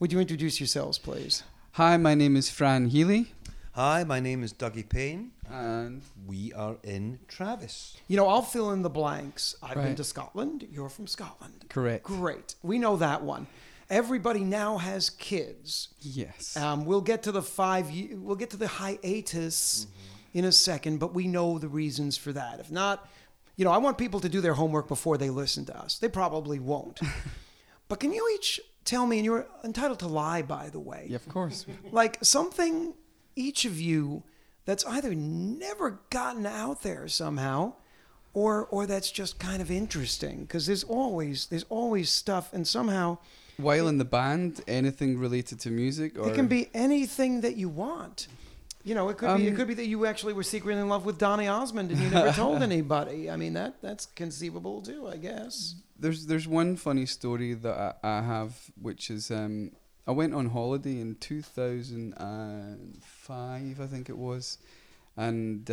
Would you introduce yourselves, please? Hi, my name is Fran Healy. Hi, my name is Dougie Payne. And We are in Travis. You know, I'll fill in the blanks. I've been Right. to Scotland. You're from Scotland. correct. Great. We know that one. Everybody now has kids. Yes. We'll get to we'll get to the hiatus in a second, but we know the reasons for that. If not, you know, I want people to do their homework before they listen to us. They probably won't. But can you each tell me, and you're entitled to lie, by the way, Yeah, of course. like something each of you that's either never gotten out there somehow, or that's just kind of interesting, because there's always stuff, and somehow While in the band, anything related to music, or it can be anything that you want. You know, it could be that you actually were secretly in love with Donny Osmond and you never told anybody. I mean, that's conceivable too, I guess. There's one funny story that I have, which is I went on holiday in 2005, I think it was, and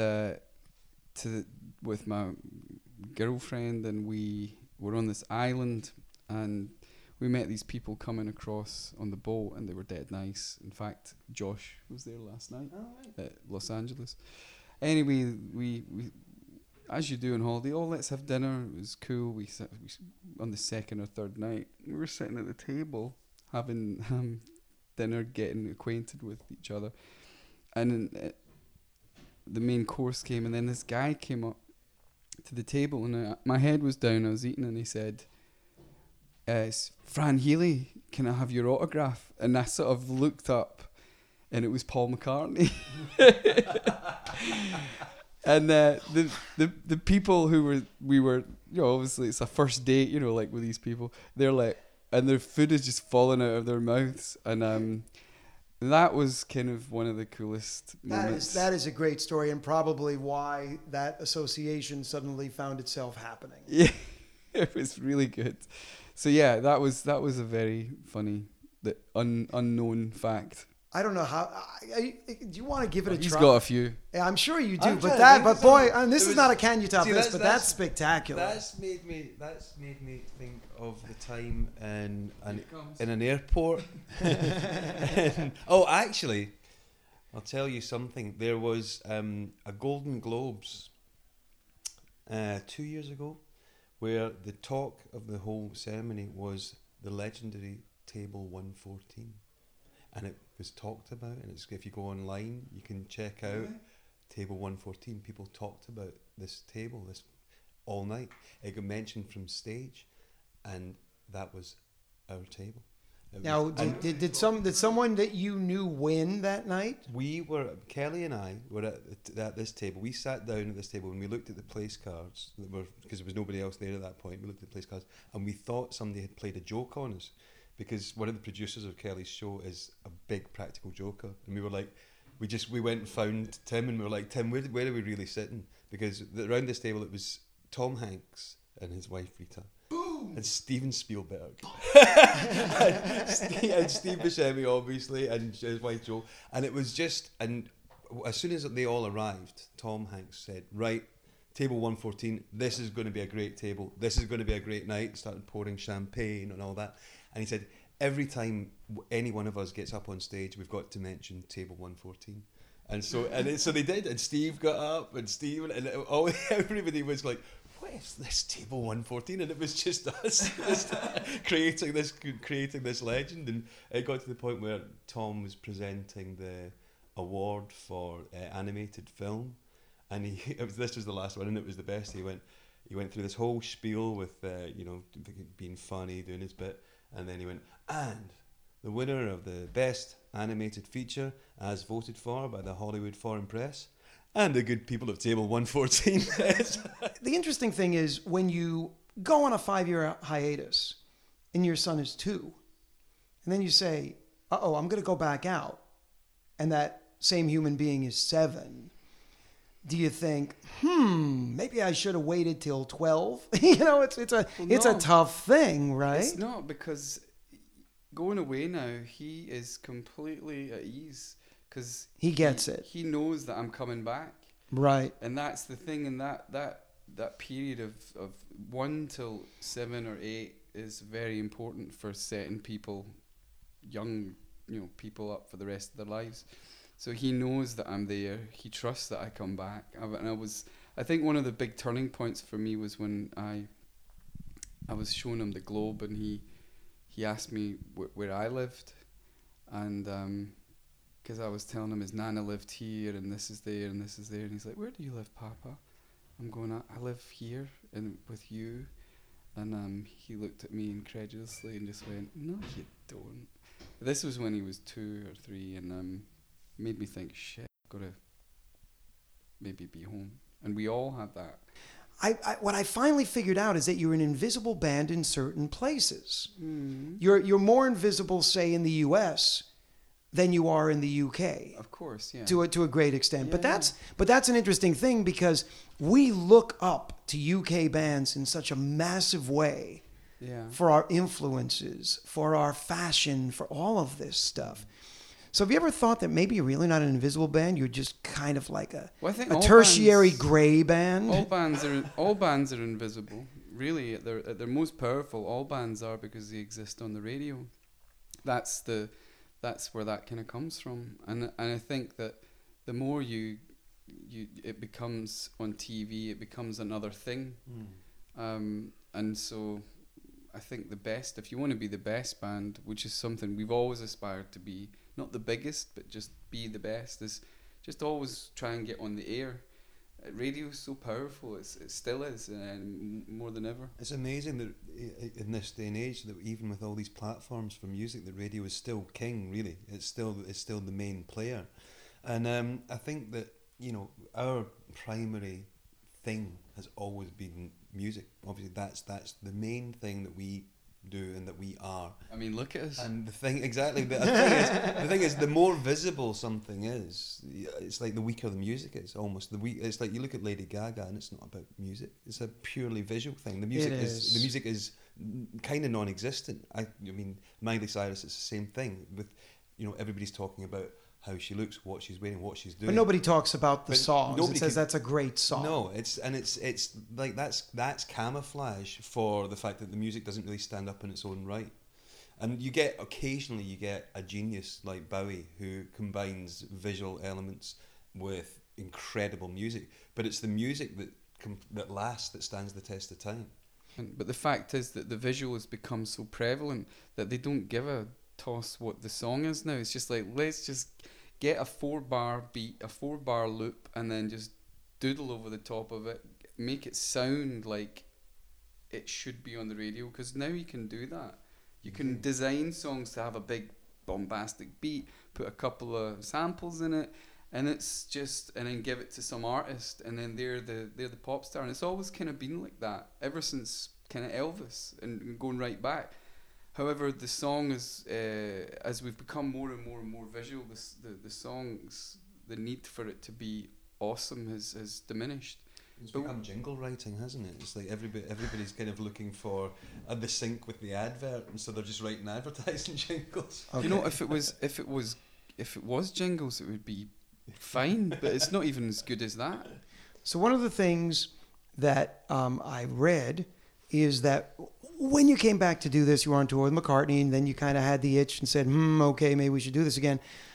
with my girlfriend, and we were on this island, and we met these people coming across on the boat, and they were dead nice. In fact, Josh was there last night at Los Angeles. Anyway, we as you do on holiday, let's have dinner. It was cool. We on the second or third night, we were sitting at the table having dinner, getting acquainted with each other, and the main course came, and then this guy came up to the table, and my head was down. I was eating, and he said, "It's Fran Healy, can I have your autograph?" And I sort of looked up, and it was Paul McCartney. And the people we were, you know, obviously it's a first date, you know, like with these people, they're like, and their food is just falling out of their mouths, and that was kind of one of the coolest moments. That is a great story, and probably why that association suddenly found itself happening. Yeah, it was really good. So yeah, that was a very funny, unknown fact. I don't know how. Do you want to give it a He's try? got a few. Yeah, I'm sure you do, I'm but trying to but think boy, of and this is not a can you top See, this, that's- but that's that's- spectacular. That's made me think of the time in Here it comes. an airport. Actually, I'll tell you something. There was a Golden Globes 2 years ago, where the talk of the whole ceremony was the legendary Table 114, and it was talked about. And if you go online, you can check out Table 114. People talked about this table all night. It got mentioned from stage, and that was our table. Now, did someone that you knew win that night? Kelly and I were at this table. We sat down at this table and we looked at the place cards because there was nobody else there at that point. We looked at the place cards and we thought somebody had played a joke on us, because one of the producers of Kelly's show is a big practical joker, and we were like, we went and found Tim, and we were like, Tim, where are we really sitting? Because around this table it was Tom Hanks and his wife Rita. And Steven Spielberg, and Steve Buscemi, obviously, and his wife Jo. And it was just, and as soon as they all arrived, Tom Hanks said, "Right, table 114, this is going to be a great table. This is going to be a great night." Started pouring champagne and all that. And he said, every time any one of us gets up on stage, we've got to mention table 114. And so so they did, and Steve got up, and everybody was like, "What is this table 114?" And it was just us creating this legend. And it got to the point where Tom was presenting the award for animated film, and this was the last one, and it was the best. He went through this whole spiel with being funny, doing his bit, and then he went, "And the winner of the best animated feature, as voted for by the Hollywood Foreign Press and the good people of Table 114." The interesting thing is when you go on a 5-year hiatus and your son is 2, and then you say, I'm going to go back out, and that same human being is 7. Do you think, maybe I should have waited till 12? It's a tough thing, right? It's not, because going away now, he is completely at ease, because He gets it. He knows that I'm coming back, Right. and that's the thing. And that period of 1 till 7 or 8 is very important for setting people young, people up for the rest of their lives. So he knows that I'm there. He trusts that I come back. I think one of the big turning points for me was when I was showing him the Globe, and he asked me where I lived, and because I was telling him his nana lived here, and this is there, and this is there, and he's like, "Where do you live, Papa?" I'm going, I live here and with you. And he looked at me incredulously and just went, "No, you don't." This was when he was 2 or 3, and made me think, shit, I've got to maybe be home. And we all have that. What I finally figured out is that you're an invisible band in certain places. You're more invisible, say, in the U.S. than you are in the UK. Of course, yeah. To a great extent. Yeah. But that's an interesting thing, because we look up to UK bands in such a massive way for our influences, for our fashion, for all of this stuff. So have you ever thought that maybe you're really not an invisible band? You're just kind of like a tertiary grey band? All bands are invisible. Really, at their most powerful, all bands are, because they exist on the radio. That's where that kind of comes from. And I think that the more it becomes on TV, it becomes another thing. And so I think if you want to be the best band, which is something we've always aspired to be, not the biggest, but just be the best, is just always try and get on the air. Radio is so powerful. It still is, more than ever. It's amazing that in this day and age, that even with all these platforms for music, the radio is still king. Really, it's still the main player. And I think that our primary thing has always been music. Obviously, that's the main thing that we do and that we are. I mean, look at us. And the thing is, the more visible something is, it's like the weaker the music is. Almost it's like you look at Lady Gaga, and it's not about music. It's a purely visual thing. The music is kind of non-existent. I mean, Miley Cyrus, it's the same thing. With everybody's talking about how she looks, what she's wearing, what she's doing. But nobody talks about the songs. Nobody says that's a great song. No, it's like that's camouflage for the fact that the music doesn't really stand up in its own right. And occasionally you get a genius like Bowie who combines visual elements with incredible music. But it's the music that lasts, that stands the test of time. But the fact is that the visual has become so prevalent that they don't give a toss what the song is now. It's just like, let's just get a 4-bar beat, a 4-bar loop, and then just doodle over the top of it, make it sound like it should be on the radio, because now you can do that. You can design songs to have a big bombastic beat, put a couple of samples in it, and then give it to some artist, and then they're the pop star. And it's always kind of been like that ever since kind of Elvis and going right back. However, the song is, as we've become more and more visual, the songs, the need for it to be awesome has diminished. It's become jingle writing, hasn't it? It's like everybody's kind of looking for the sync with the advert, and so they're just writing advertising jingles. Okay. If it was jingles, it would be fine, but it's not even as good as that. So one of the things that I read is that when you came back to do this, you were on tour with McCartney, and then you kind of had the itch and said, okay, maybe we should do this again.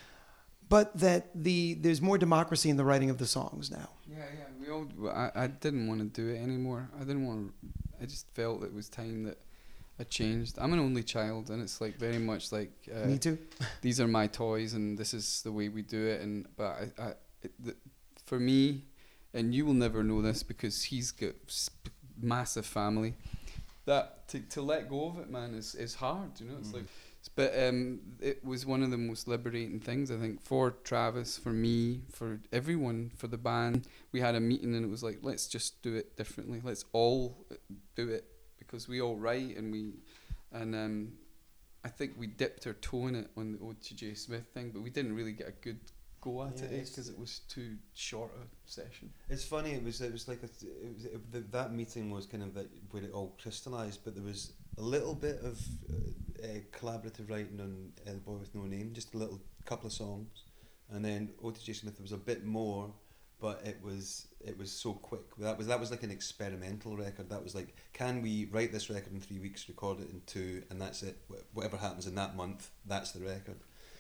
But that there's more democracy in the writing of the songs now. Yeah. I didn't want to do it anymore. I just felt it was time that I changed. I'm an only child, and it's like very much like me too. These are my toys, and this is the way we do it. For me, and you will never know this because he's got massive family. That to let go of it, man, is hard. It's like, but it was one of the most liberating things, I think, for Travis, for me, for everyone, for the band. We had a meeting, and it was like, let's just do it differently. Let's all do it, because we all write, and I think we dipped our toe in it on the Ode to J. Smith thing, but we didn't really get a good go at it because it was too short a session. It's funny. It was like that meeting was kind of where it all crystallized, but there was a little bit of collaborative writing on Boy with No Name, just a couple of songs, and then Ode to J. Smith was a bit more, but it was so quick. That was like an experimental record. That was like, can we write this record in 3 weeks, record it in 2, and that's it. Whatever happens in that month, that's the record.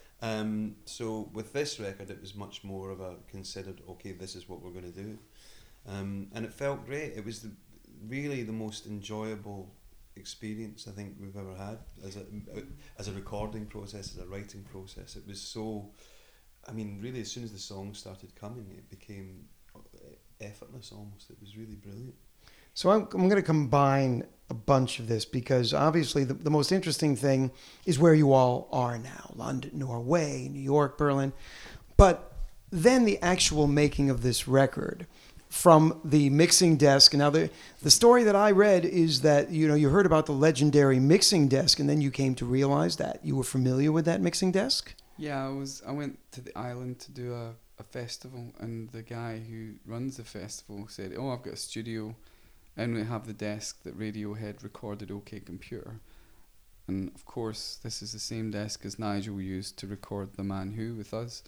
So with this record, it was much more of a considered, okay, this is what we're going to do. And it felt great. It was really the most enjoyable experience I think we've ever had as a recording process, as a writing process. It was so, I mean, really, as soon as the songs started coming, it became effortless almost. It was really brilliant. So I'm going to combine a bunch of this because obviously the most interesting thing is where you all are now: London, Norway, New York, Berlin. But then the actual making of this record, from the mixing desk. Now the story that I read is that you heard about the legendary mixing desk, and then you came to realize that you were familiar with that mixing desk. Yeah, I went to the island to do a festival, and the guy who runs the festival said, "Oh, I've got a studio, and we have the desk that Radiohead recorded OK Computer." And of course, this is the same desk as Nigel used to record The Man Who with us.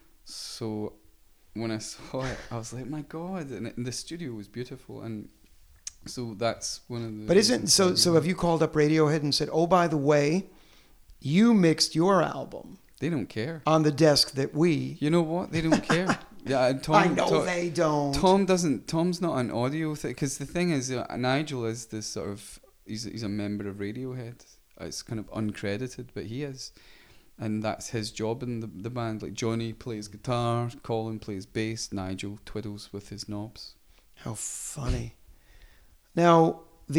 So when I saw it, I was like, my God. And the studio was beautiful. And so that's one of the... But isn't... So have you called up Radiohead and said, oh, by the way, you mixed your album... They don't care. On the desk that we... You know what? They don't care. Yeah, I know they don't. Tom's not an audio thing. Because the thing is, Nigel is this sort of... He's a member of Radiohead. It's kind of uncredited, but he is. And that's his job in the band. Like, Johnny plays guitar, Colin plays bass, Nigel twiddles with his knobs. How funny. Now,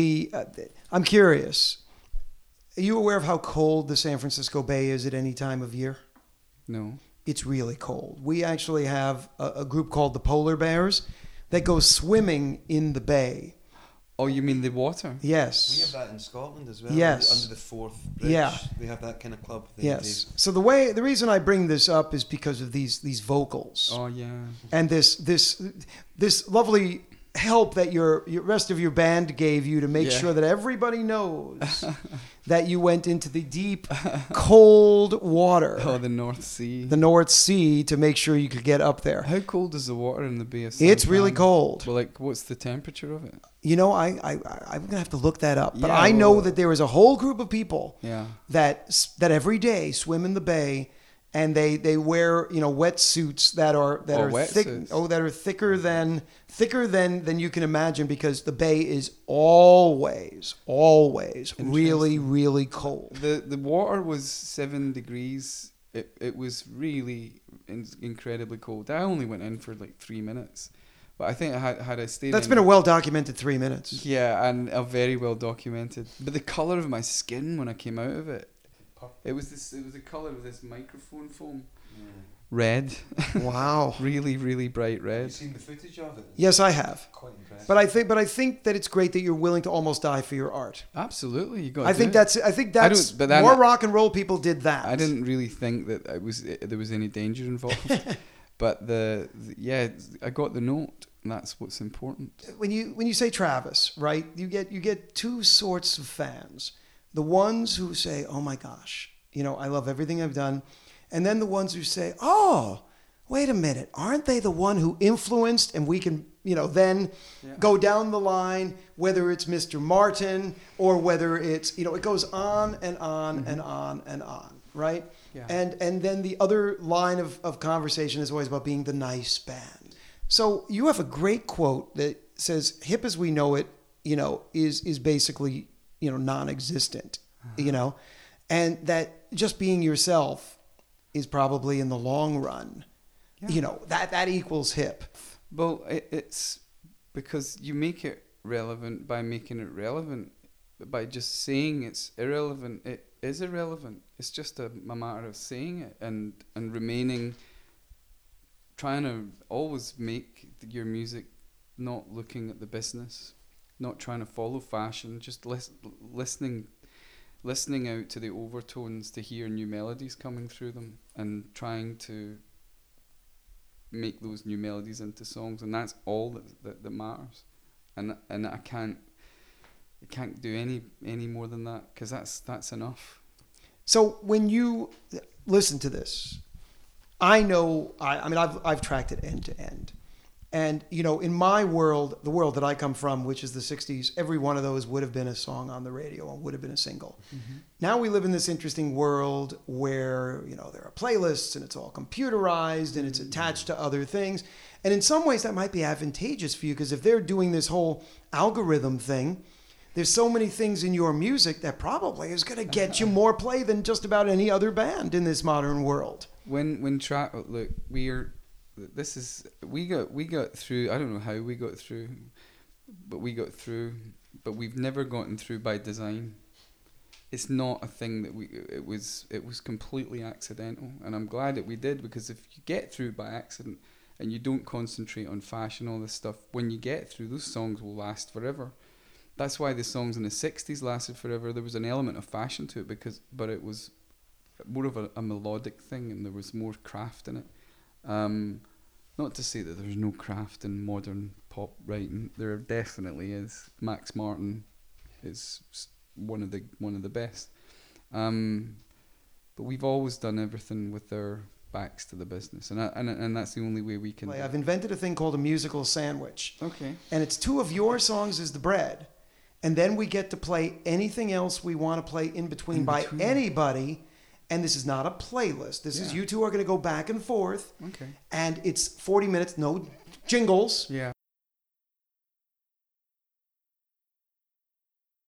I'm curious. Are you aware of how cold the San Francisco Bay is at any time of year? No. It's really cold. We actually have a group called the Polar Bears that goes swimming in the bay. Oh, you mean the water? Yes. We have that in Scotland as well. Yes. Under the Forth Bridge. Yeah. They have that kind of club thing. Yes. So the reason I bring this up is because of these vocals. Oh yeah. And this lovely help that your rest of your band gave you to make sure that everybody knows that you went into the deep, cold water. Oh, the North Sea. The North Sea to make sure you could get up there. How cold is the water in the Bay of San It's really Fran? cold. Well, like, what's the temperature of it? I'm gonna have to look that up. But Yeah, I know that there is a whole group of people that every day swim in the bay, and they wear wetsuits that are thick. Oh, that are thicker than you can imagine, because the bay is always really, really cold. The water was 7 degrees. It was really incredibly cold. I only went in for like 3 minutes. But I think had I stayed... That's been a well-documented 3 minutes. Yeah, and a very well-documented. But the colour of my skin when I came out of it, it was the colour of this microphone foam. Red. Wow. Really, really bright red. Have you seen the footage of it? Yes, I have. Quite impressive. But I think that it's great that you're willing to almost die for your art. Absolutely, you got. I think that's more rock and roll people did that. I didn't really think that there was any danger involved. But I got the note, and that's what's important. When you say Travis, right? You get two sorts of fans. The ones who say, "Oh my gosh, I love everything I've done," and then the ones who say, "Oh, wait a minute, aren't they the one who influenced?" And we can, then go down the line, whether it's Mr. Martin or whether it's, it goes on and on and on and on, right? Yeah. And then the other line of conversation is always about being the nice band. So you have a great quote that says, "Hip as we know it, is basically, non-existent, and that just being yourself is probably in the long run, that equals hip." Well, it's because you make it relevant by making it relevant. By just saying it's irrelevant, it is irrelevant. It's just a matter of saying it and remaining, trying to always make your music not looking at the business, not trying to follow fashion, just listening out to the overtones to hear new melodies coming through them and trying to make those new melodies into songs, and that's all that matters. And I can't do any more than that, because that's enough. So when you listen to this, I know, I've tracked it end to end, And, you know, in my world, the world that I come from, which is the 60s, every one of those would have been a song on the radio and would have been a single. Mm-hmm. Now we live in this interesting world where, you know, there are playlists and it's all computerized and it's attached to other things. And in some ways that might be advantageous for you because if they're doing this whole algorithm thing, there's so many things in your music that probably is going to get you more play than just about any other band in this modern world. When track look, we got through. I don't know how we got through, but we got through. But we've never gotten through by design. It's not a thing that it was completely accidental, and I'm glad that we did, because if you get through by accident and you don't concentrate on fashion, all this stuff, when you get through, those songs will last forever. That's why the songs in the 60s lasted forever. There was an element of fashion to it, but it was more of a melodic thing, and there was more craft in it. Not to say that there's no craft in modern pop writing. There definitely is. Max Martin is one of the best. But we've always done everything with our backs to the business, and that's the only way we can. I've invented a thing called a musical sandwich. Okay. And it's 2 of your songs as the bread, and then we get to play anything else we want to play in between by anybody. And this is not a playlist. This is you two are going to go back and forth. Okay. And it's 40 minutes, no jingles. Yeah.